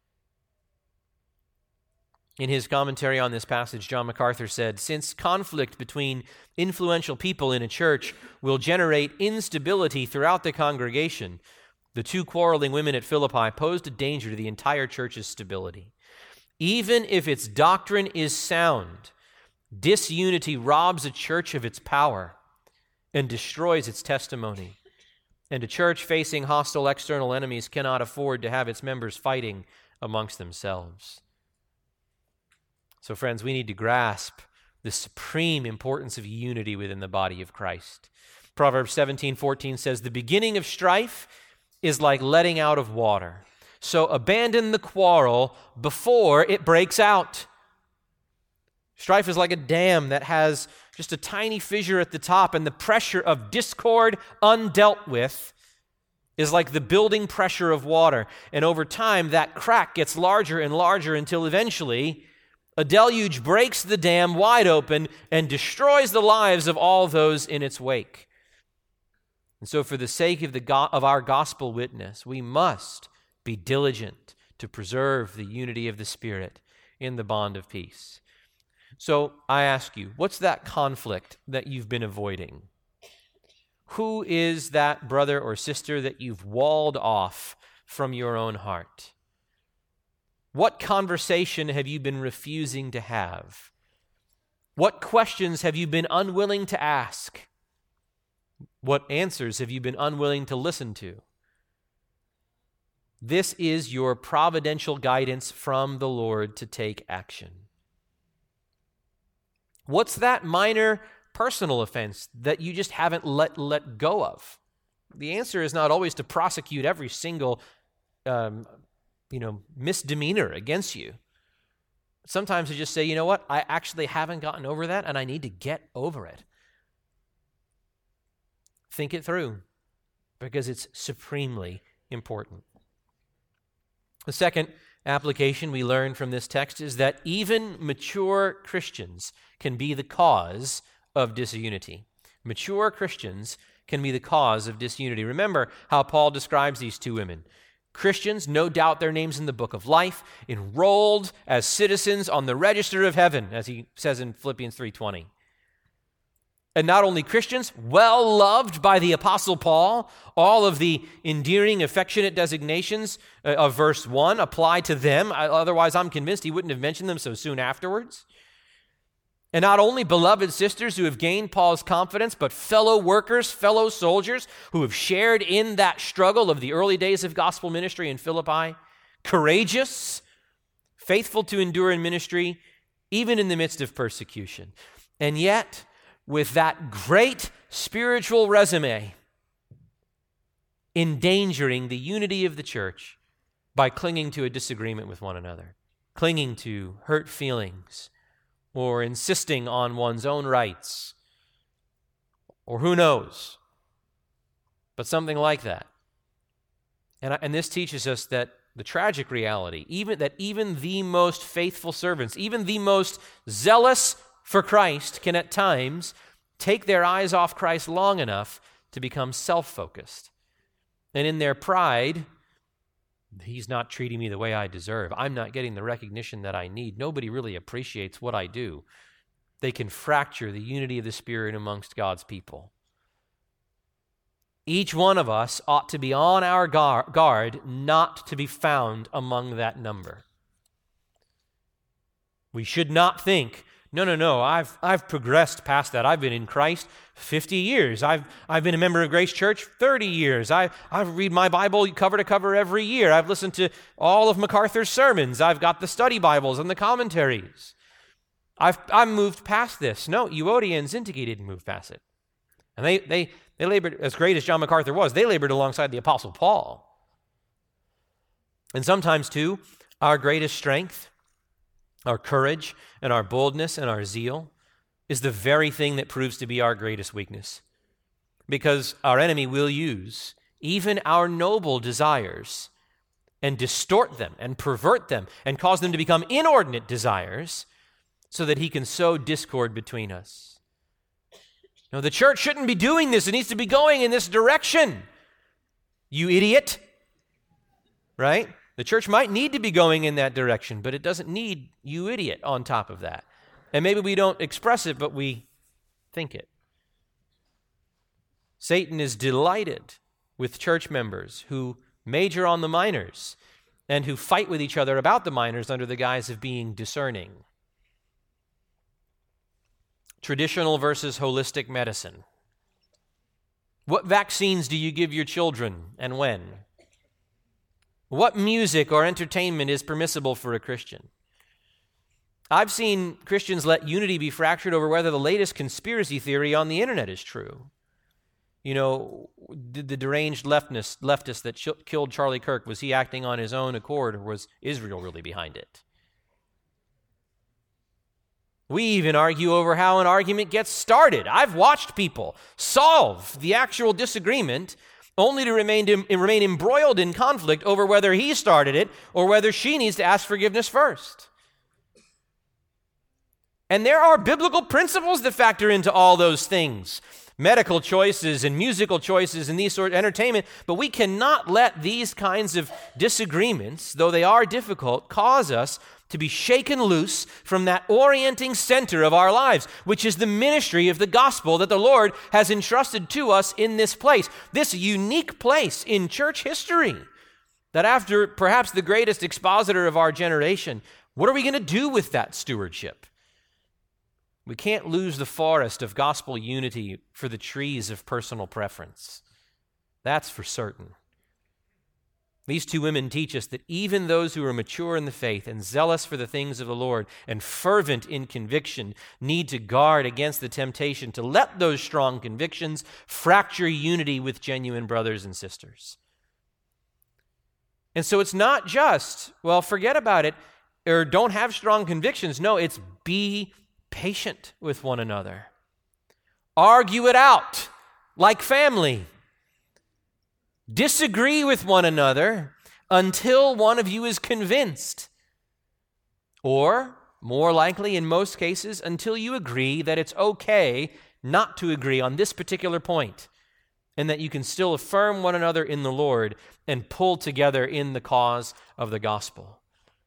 In his commentary on this passage, John MacArthur said, since conflict between influential people in a church will generate instability throughout the congregation, the two quarreling women at Philippi posed a danger to the entire church's stability. Even if its doctrine is sound, disunity robs a church of its power and destroys its testimony. And a church facing hostile external enemies cannot afford to have its members fighting amongst themselves. So, friends, we need to grasp the supreme importance of unity within the body of Christ. Proverbs seventeen fourteen says, the beginning of strife is like letting out of water. So abandon the quarrel before it breaks out. Strife is like a dam that has just a tiny fissure at the top, and the pressure of discord undealt with is like the building pressure of water. And over time, that crack gets larger and larger until eventually a deluge breaks the dam wide open and destroys the lives of all those in its wake. And so for the sake of, the go- of our gospel witness, we must be diligent to preserve the unity of the Spirit in the bond of peace. So I ask you, what's that conflict that you've been avoiding? Who is that brother or sister that you've walled off from your own heart? What conversation have you been refusing to have? What questions have you been unwilling to ask? What answers have you been unwilling to listen to? This is your providential guidance from the Lord to take action. What's that minor personal offense that you just haven't let, let go of? The answer is not always to prosecute every single um, you know, misdemeanor against you. Sometimes you just say, you know what, I actually haven't gotten over that and I need to get over it. Think it through because it's supremely important. The second application we learn from this text is that even mature Christians can be the cause of disunity. Mature Christians can be the cause of disunity. Remember how Paul describes these two women. Christians, no doubt their names in the book of life, enrolled as citizens on the register of heaven, as he says in Philippians three twenty. And not only Christians, well loved by the Apostle Paul, all of the endearing, affectionate designations of verse one apply to them. Otherwise, I'm convinced he wouldn't have mentioned them so soon afterwards. And not only beloved sisters who have gained Paul's confidence, but fellow workers, fellow soldiers who have shared in that struggle of the early days of gospel ministry in Philippi, courageous, faithful to endure in ministry, even in the midst of persecution. And yet, with that great spiritual resume, endangering the unity of the church by clinging to a disagreement with one another, clinging to hurt feelings, or insisting on one's own rights, or who knows, but something like that. And, and this teaches us that the tragic reality, even that even the most faithful servants, even the most zealous for Christ, can at times take their eyes off Christ long enough to become self-focused. And in their pride, he's not treating me the way I deserve. I'm not getting the recognition that I need. Nobody really appreciates what I do. They can fracture the unity of the Spirit amongst God's people. Each one of us ought to be on our guard not to be found among that number. We should not think, no, no, no, I've I've progressed past that. I've been in Christ fifty years. I've I've been a member of Grace Church thirty years. I I read my Bible cover to cover every year. I've listened to all of MacArthur's sermons. I've got the study Bibles and the commentaries. I've I've moved past this. No, Euodia and Syntyche didn't move past it. And they they they labored, as great as John MacArthur was, they labored alongside the Apostle Paul. And sometimes too, our greatest strength, our courage and our boldness and our zeal is the very thing that proves to be our greatest weakness. Because our enemy will use even our noble desires and distort them and pervert them and cause them to become inordinate desires so that he can sow discord between us. No, the church shouldn't be doing this. It needs to be going in this direction. You idiot. Right? The church might need to be going in that direction, but it doesn't need you idiot on top of that. And maybe we don't express it, but we think it. Satan is delighted with church members who major on the minors and who fight with each other about the minors under the guise of being discerning. Traditional versus holistic medicine. What vaccines do you give your children and when? What music or entertainment is permissible for a Christian? I've seen Christians let unity be fractured over whether the latest conspiracy theory on the internet is true. You know, did the deranged leftist, leftist that ch- killed Charlie Kirk, was he acting on his own accord, or was Israel really behind it? We even argue over how an argument gets started. I've watched people solve the actual disagreement only to remain, remain embroiled in conflict over whether he started it or whether she needs to ask forgiveness first. And there are biblical principles that factor into all those things. Medical choices and musical choices and these sort of entertainment, but we cannot let these kinds of disagreements, though they are difficult, cause us to be shaken loose from that orienting center of our lives, which is the ministry of the gospel that the Lord has entrusted to us in this place, this unique place in church history, that after perhaps the greatest expositor of our generation, what are we going to do with that stewardship? We can't lose the forest of gospel unity for the trees of personal preference. That's for certain. These two women teach us that even those who are mature in the faith and zealous for the things of the Lord and fervent in conviction need to guard against the temptation to let those strong convictions fracture unity with genuine brothers and sisters. And so it's not just, well, forget about it, or don't have strong convictions. No, it's be patient with one another. Argue it out like family. Disagree with one another until one of you is convinced. Or, more likely in most cases, until you agree that it's okay not to agree on this particular point. and that you can still affirm one another in the Lord and pull together in the cause of the gospel.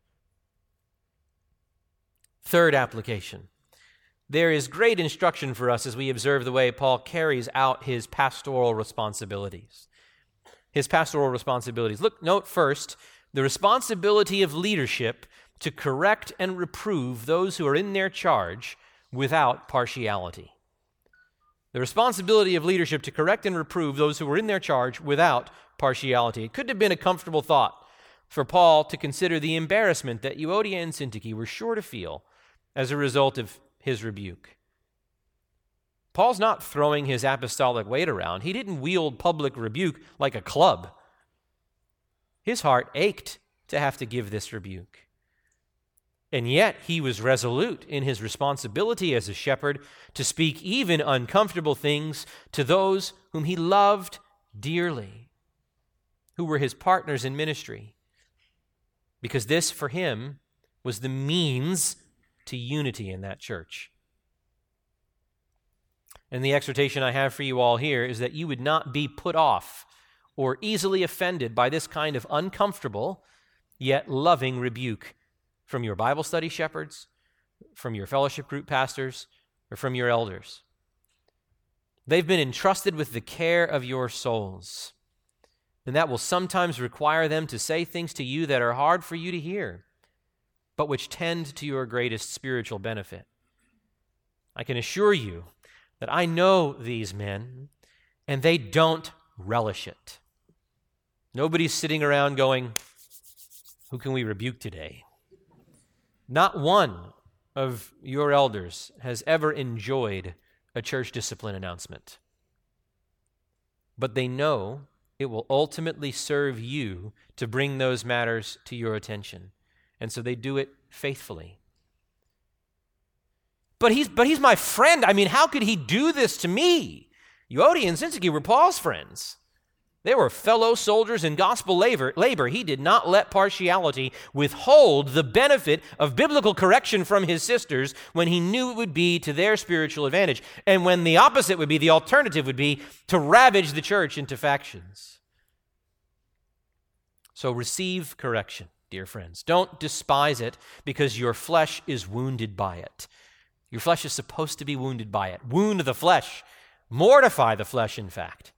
Third application. There is great instruction for us as we observe the way Paul carries out his pastoral responsibilities. His pastoral responsibilities. Look, note first, the responsibility of leadership to correct and reprove those who are in their charge without partiality. The responsibility of leadership to correct and reprove those who are in their charge without partiality. It could have been a comfortable thought for Paul to consider the embarrassment that Euodia and Syntyche were sure to feel as a result of his rebuke. Paul's not throwing his apostolic weight around. He didn't wield public rebuke like a club. His heart ached to have to give this rebuke. And yet he was resolute in his responsibility as a shepherd to speak even uncomfortable things to those whom he loved dearly, who were his partners in ministry, because this for him was the means to unity in that church. And the exhortation I have for you all here is that you would not be put off or easily offended by this kind of uncomfortable yet loving rebuke from your Bible study shepherds, from your fellowship group pastors, or from your elders. They've been entrusted with the care of your souls, and that will sometimes require them to say things to you that are hard for you to hear, but which tend to your greatest spiritual benefit. I can assure you that I know these men, and they don't relish it. Nobody's sitting around going, "Who can we rebuke today?" Not one of your elders has ever enjoyed a church discipline announcement. But they know it will ultimately serve you to bring those matters to your attention. And so they do it faithfully. But he's but he's my friend. I mean, how could he do this to me? Euodia and Syntyche were Paul's friends. They were fellow soldiers in gospel labor. labor. He did not let partiality withhold the benefit of biblical correction from his sisters when he knew it would be to their spiritual advantage, and when the opposite would be, the alternative would be to ravage the church into factions. So receive correction, dear friends. Don't despise it because your flesh is wounded by it. Your flesh is supposed to be wounded by it. Wound the flesh. Mortify the flesh, in fact.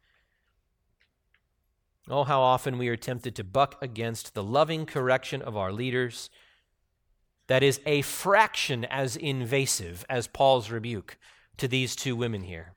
Oh, how often we are tempted to buck against the loving correction of our leaders that is a fraction as invasive as Paul's rebuke to these two women here.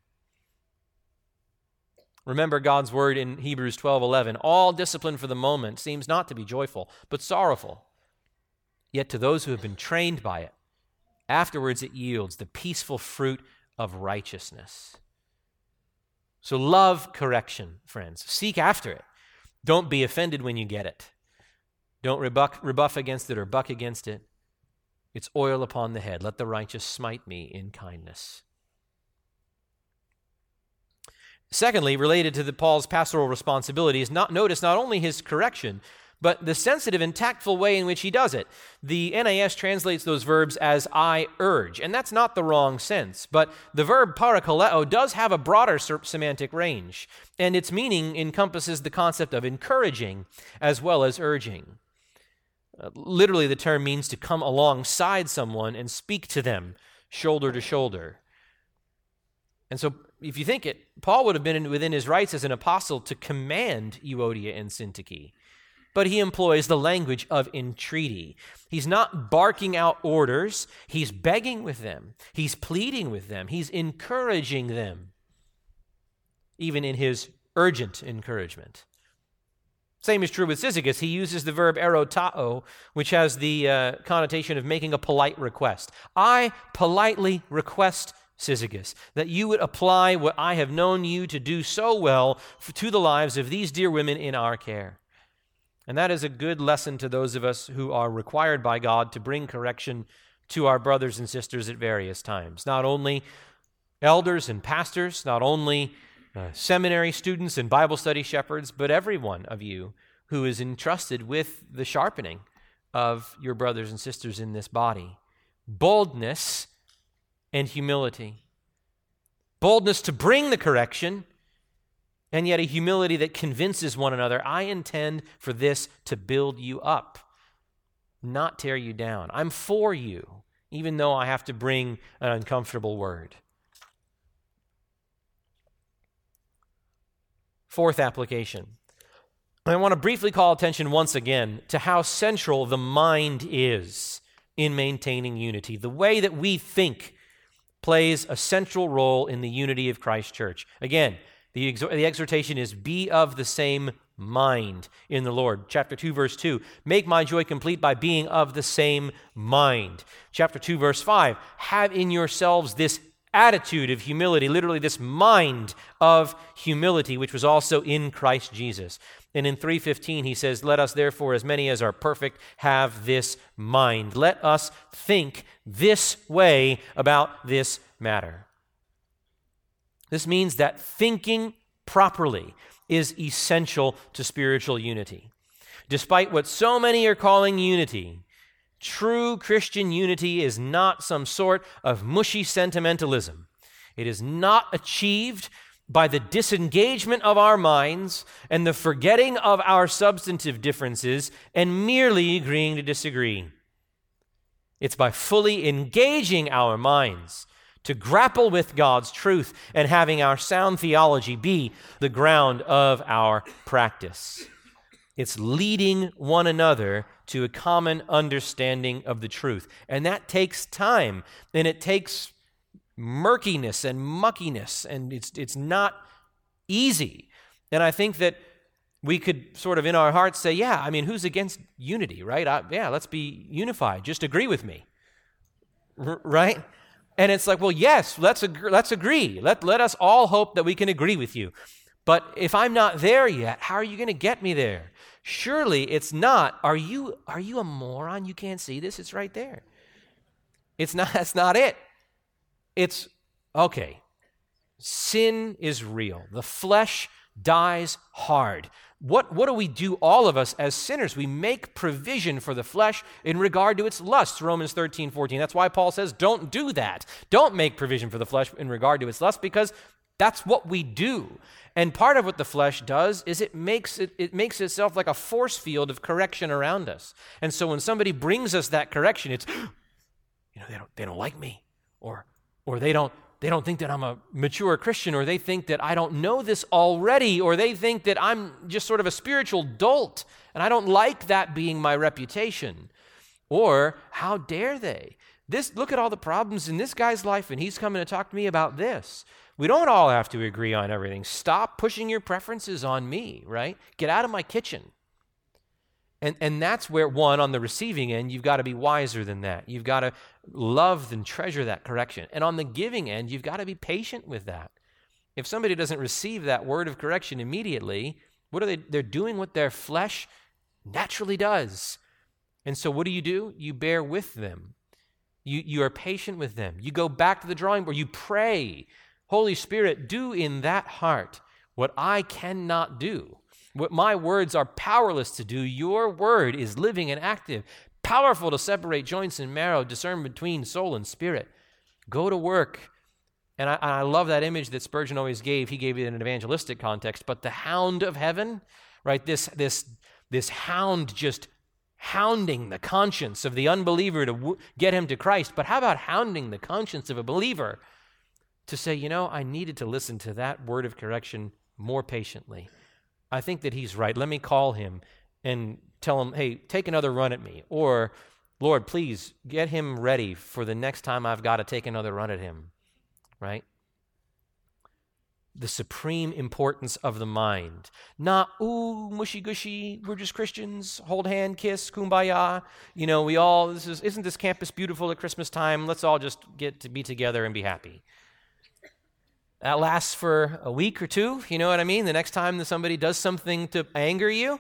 Remember God's word in Hebrews twelve eleven. All discipline for the moment seems not to be joyful, but sorrowful. Yet to those who have been trained by it, afterwards it yields the peaceful fruit of righteousness. So love correction, friends. Seek after it. Don't be offended when you get it. Don't rebuff, rebuff against it or buck against it. It's oil upon the head. Let the righteous smite me in kindness. Secondly, related to the Paul's pastoral responsibilities, not, notice not only his correction, but the sensitive and tactful way in which he does it. The N A S translates those verbs as I urge, and that's not the wrong sense, but the verb parakaleo does have a broader semantic range, and its meaning encompasses the concept of encouraging as well as urging. Uh, literally, the term means to come alongside someone and speak to them shoulder to shoulder. And so, if you think it, Paul would have been within his rights as an apostle to command Euodia and Syntyche. But he employs the language of entreaty. He's not barking out orders. He's begging with them. He's pleading with them. He's encouraging them, even in his urgent encouragement. Same is true with Syzygus. He uses the verb erotao, which has the uh, connotation of making a polite request. I politely request, Syzygus, that you would apply what I have known you to do so well to the lives of these dear women in our care. And that is a good lesson to those of us who are required by God to bring correction to our brothers and sisters at various times. Not only elders and pastors, not only uh, seminary students and Bible study shepherds, but every one of you who is entrusted with the sharpening of your brothers and sisters in this body. Boldness and humility. Boldness to bring the correction, and yet a humility that convinces one another, I intend for this to build you up, not tear you down. I'm for you, even though I have to bring an uncomfortable word. Fourth application. I want to briefly call attention once again to how central the mind is in maintaining unity. The way that we think plays a central role in the unity of Christ's church. Again, the, exhort- the exhortation is be of the same mind in the Lord. Chapter two, verse two, make my joy complete by being of the same mind. Chapter two, verse five, have in yourselves this attitude of humility, literally this mind of humility, which was also in Christ Jesus. And in three fifteen, he says, let us therefore, as many as are perfect, have this mind. Let us think this way about this matter. This means that thinking properly is essential to spiritual unity. Despite what so many are calling unity, true Christian unity is not some sort of mushy sentimentalism. It is not achieved by the disengagement of our minds and the forgetting of our substantive differences and merely agreeing to disagree. It's by fully engaging our minds to grapple with God's truth and having our sound theology be the ground of our practice. It's leading one another to a common understanding of the truth. And that takes time, and it takes murkiness and muckiness, and it's it's not easy. And I think that we could sort of in our hearts say, yeah, I mean, who's against unity, right? I, yeah, let's be unified. Just agree with me, R- right? And it's like, well, yes, let's agree, let's agree. Let, let us all hope that we can agree with you. But if I'm not there yet, how are you going to get me there? Surely it's not, are you are you a moron? You can't see this? It's right there. It's not, that's not it. It's, okay, sin is real. The flesh dies hard. What, what do we do, all of us as sinners? We make provision for the flesh in regard to its lusts, Romans thirteen, fourteen. That's why Paul says, don't do that. Don't make provision for the flesh in regard to its lust, because that's what we do. And part of what the flesh does is it makes it, it makes itself like a force field of correction around us. And so when somebody brings us that correction, it's, you know, they don't they don't like me, or or they don't they don't think that I'm a mature Christian, or they think that I don't know this already, or they think that I'm just sort of a spiritual dolt, and I don't like that being my reputation. Or how dare they? This look at all the problems in this guy's life, and he's coming to talk to me about this. We don't all have to agree on everything. Stop pushing your preferences on me, right? Get out of my kitchen. And and that's where, one, on the receiving end, you've got to be wiser than that. You've got to love and treasure that correction. And on the giving end, you've got to be patient with that. If somebody doesn't receive that word of correction immediately, what are they? They're doing what their flesh naturally does. And so what do you do? You bear with them. You, you are patient with them. You go back to the drawing board. You pray. Holy Spirit, do in that heart what I cannot do. What my words are powerless to do, your word is living and active, powerful to separate joints and marrow, discern between soul and spirit. Go to work. And I, and I love that image that Spurgeon always gave. He gave it in an evangelistic context. But the hound of heaven, right? This, this, this hound just hounding the conscience of the unbeliever to w- get him to Christ. But how about hounding the conscience of a believer to say, you know, I needed to listen to that word of correction more patiently. I think that he's right. Let me call him and tell him, hey, take another run at me. Or, Lord, please get him ready for the next time I've got to take another run at him, right? The supreme importance of the mind. Not, ooh, mushy-gushy, we're just Christians, hold hand, kiss, kumbaya. You know, we all, this is, isn't this campus beautiful at Christmas time? Let's all just get to be together and be happy. That lasts for a week or two, you know what I mean? The next time that somebody does something to anger you.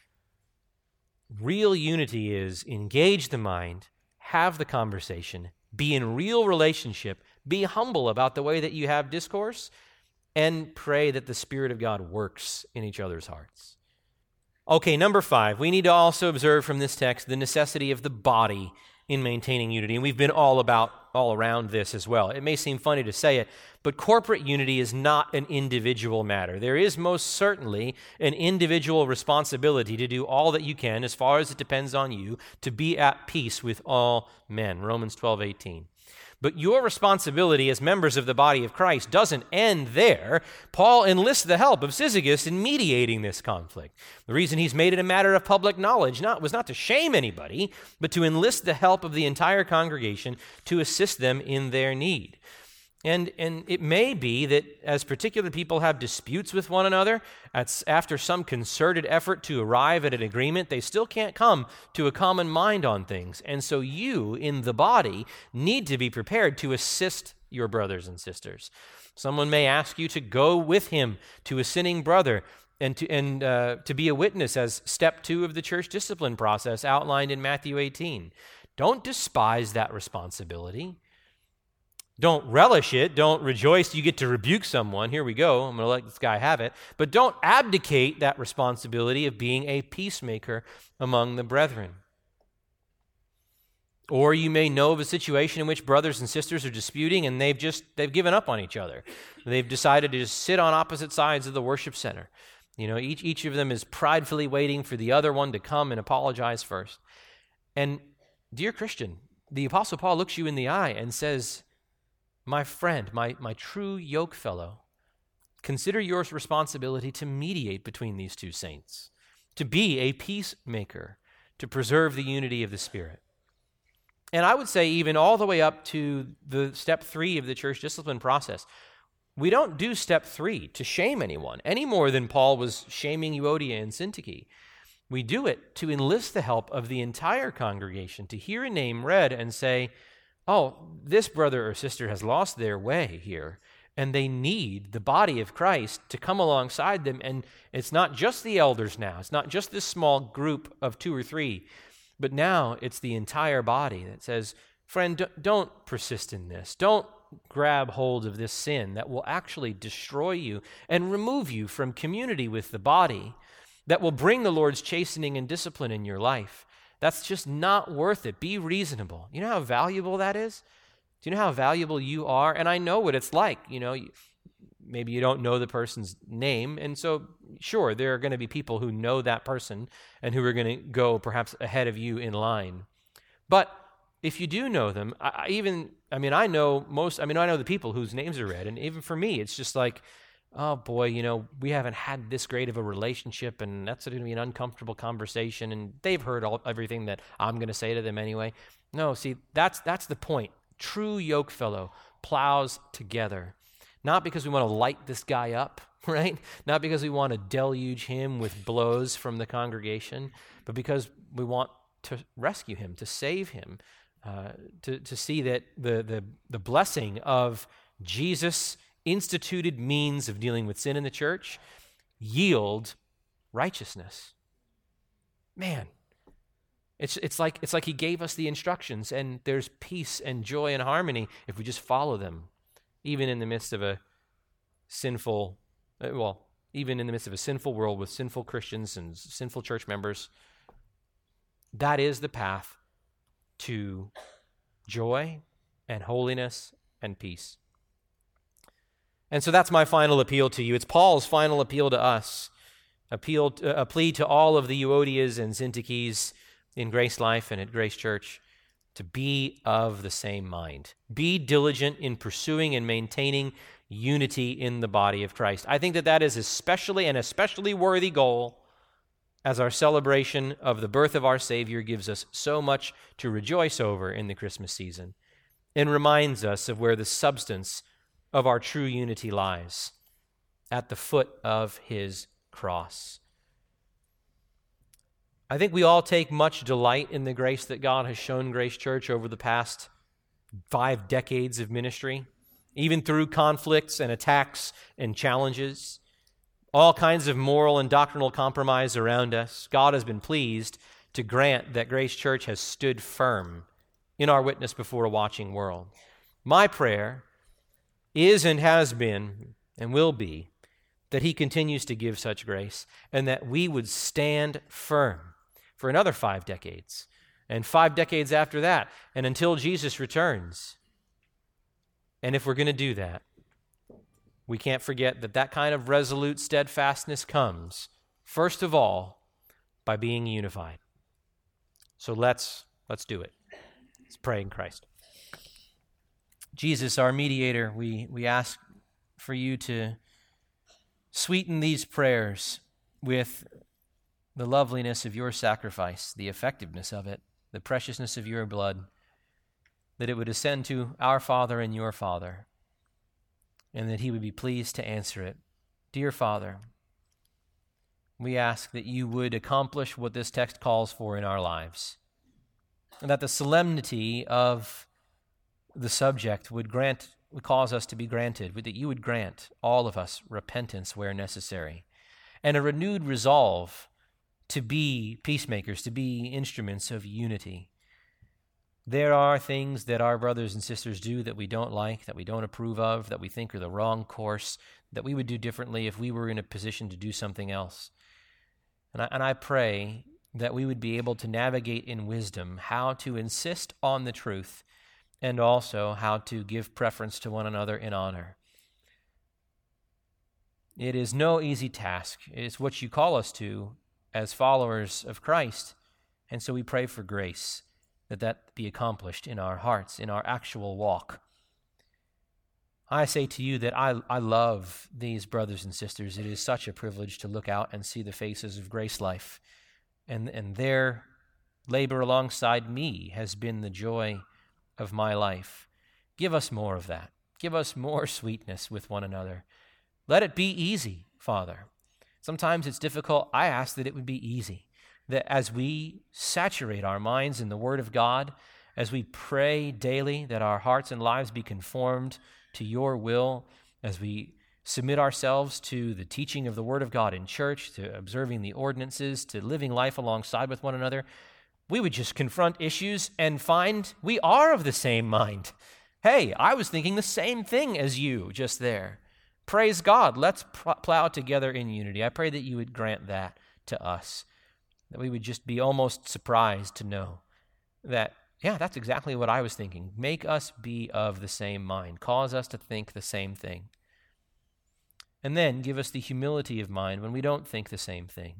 Real unity is engage the mind, have the conversation, be in real relationship, be humble about the way that you have discourse, and pray that the Spirit of God works in each other's hearts. Okay, number five, we need to also observe from this text the necessity of the body in maintaining unity. And we've been all about, all around this as well. It may seem funny to say it, but corporate unity is not an individual matter. There is most certainly an individual responsibility to do all that you can, as far as it depends on you, to be at peace with all men. Romans twelve eighteen. But your responsibility as members of the body of Christ doesn't end there. Paul enlists the help of Syzygus in mediating this conflict. The reason he's made it a matter of public knowledge not, was not to shame anybody, but to enlist the help of the entire congregation to assist them in their need. And, and it may be that as particular people have disputes with one another, after some concerted effort to arrive at an agreement, they still can't come to a common mind on things. And so you, in the body, need to be prepared to assist your brothers and sisters. Someone may ask you to go with him to a sinning brother and to, and, uh, to be a witness as step two of the church discipline process outlined in Matthew eighteen. Don't despise that responsibility. Don't relish it. Don't rejoice you get to rebuke someone. Here we go. I'm going to let this guy have it. But don't abdicate that responsibility of being a peacemaker among the brethren. Or you may know of a situation in which brothers and sisters are disputing and they've just, they've given up on each other. They've decided to just sit on opposite sides of the worship center. You know, each, each of them is pridefully waiting for the other one to come and apologize first. And dear Christian, the Apostle Paul looks you in the eye and says, my friend, my, my true yoke fellow, consider your responsibility to mediate between these two saints, to be a peacemaker, to preserve the unity of the Spirit. And I would say even all the way up to the step three of the church discipline process, we don't do step three to shame anyone, any more than Paul was shaming Euodia and Syntyche. We do it to enlist the help of the entire congregation, to hear a name read and say, oh, this brother or sister has lost their way here, and they need the body of Christ to come alongside them. And it's not just the elders now. It's not just this small group of two or three, but now it's the entire body that says, friend, don't persist in this. Don't grab hold of this sin that will actually destroy you and remove you from community with the body, that will bring the Lord's chastening and discipline in your life. That's just not worth it. Be reasonable. You know how valuable that is? Do you know how valuable you are? And I know what it's like. You know, maybe you don't know the person's name. And so, sure, there are going to be people who know that person and who are going to go perhaps ahead of you in line. But if you do know them, I, I even, I mean, I know most, I mean, I know the people whose names are read. And even for me, it's just like, oh boy, you know, we haven't had this great of a relationship, and that's going to be an uncomfortable conversation, and they've heard all, everything that I'm going to say to them anyway. No, see, that's that's the point. True yoke fellow plows together, not because we want to light this guy up, right? Not because we want to deluge him with blows from the congregation, but because we want to rescue him, to save him, uh, to to see that the the the blessing of Jesus' instituted means of dealing with sin in the church yield righteousness. Man, it's it's like it's like he gave us the instructions, and there's peace and joy and harmony if we just follow them, even in the midst of a sinful, well, even in the midst of a sinful world with sinful Christians and sinful church members. That is the path to joy and holiness and peace. And so that's my final appeal to you. It's Paul's final appeal to us, appeal, to, a plea to all of the Euodias and Syntyches in Grace Life and at Grace Church to be of the same mind. Be diligent in pursuing and maintaining unity in the body of Christ. I think that that is especially an especially worthy goal, as our celebration of the birth of our Savior gives us so much to rejoice over in the Christmas season and reminds us of where the substance of our true unity lies, at the foot of his cross. I think we all take much delight in the grace that God has shown Grace Church over the past five decades of ministry, even through conflicts and attacks and challenges, all kinds of moral and doctrinal compromise around us. God has been pleased to grant that Grace Church has stood firm in our witness before a watching world. My prayer is and has been and will be that he continues to give such grace, and that we would stand firm for another five decades and five decades after that, and until Jesus returns. And if we're going to do that, we can't forget that that kind of resolute steadfastness comes, first of all, by being unified. So let's let's do it. Let's pray in Christ. Jesus, our mediator, we, we ask for you to sweeten these prayers with the loveliness of your sacrifice, the effectiveness of it, the preciousness of your blood, that it would ascend to our Father and your Father, and that he would be pleased to answer it. Dear Father, we ask that you would accomplish what this text calls for in our lives, and that the solemnity of the subject would grant, would cause us to be granted, that you would grant all of us repentance where necessary, and a renewed resolve to be peacemakers, to be instruments of unity. There are things that our brothers and sisters do that we don't like, that we don't approve of, that we think are the wrong course, that we would do differently if we were in a position to do something else. And I, and I pray that we would be able to navigate in wisdom how to insist on the truth and also how to give preference to one another in honor. It is no easy task. It's what you call us to as followers of Christ. And so we pray for grace, that that be accomplished in our hearts, in our actual walk. I say to you that I, I love these brothers and sisters. It is such a privilege to look out and see the faces of Grace Life. And, and their labor alongside me has been the joy of my life. Give us more of that. Give us more sweetness with one another. Let it be easy, Father. Sometimes it's difficult. I ask that it would be easy, that as we saturate our minds in the Word of God, as we pray daily that our hearts and lives be conformed to your will, as we submit ourselves to the teaching of the Word of God in church, to observing the ordinances, to living life alongside with one another, we would just confront issues and find we are of the same mind. Hey, I was thinking the same thing as you just there. Praise God. Let's plow together in unity. I pray that you would grant that to us, that we would just be almost surprised to know that, yeah, that's exactly what I was thinking. Make us be of the same mind. Cause us to think the same thing. And then give us the humility of mind when we don't think the same thing,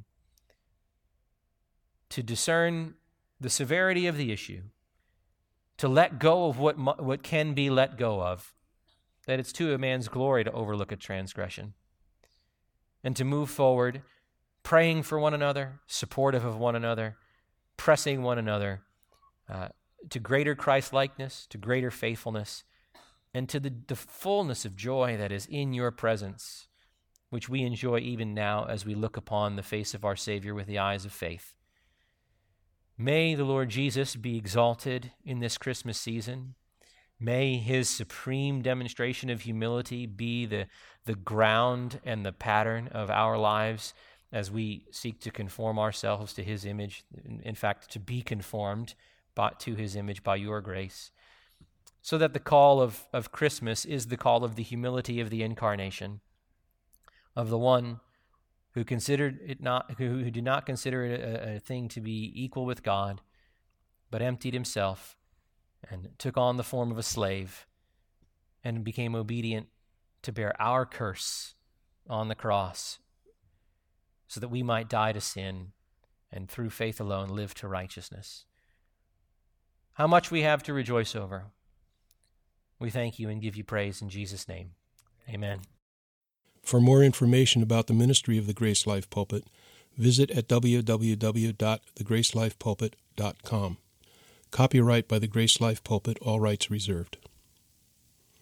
to discern the severity of the issue, to let go of what what can be let go of, that it's to a man's glory to overlook a transgression, and to move forward praying for one another, supportive of one another, pressing one another uh, to greater Christ-likeness, to greater faithfulness, and to the, the fullness of joy that is in your presence, which we enjoy even now as we look upon the face of our Savior with the eyes of faith. May the Lord Jesus be exalted in this Christmas season. May his supreme demonstration of humility be the, the ground and the pattern of our lives as we seek to conform ourselves to his image, in fact, to be conformed by, to his image by your grace, so that the call of, of Christmas is the call of the humility of the incarnation, of the one who considered it not, who, who did not consider it a, a thing to be equal with God, but emptied himself and took on the form of a slave and became obedient to bear our curse on the cross so that we might die to sin and through faith alone live to righteousness. How much we have to rejoice over. We thank you and give you praise in Jesus' name. Amen. For more information about the ministry of the Grace Life Pulpit, visit at w w w dot the grace life pulpit dot com. Copyright by the Grace Life Pulpit, all rights reserved.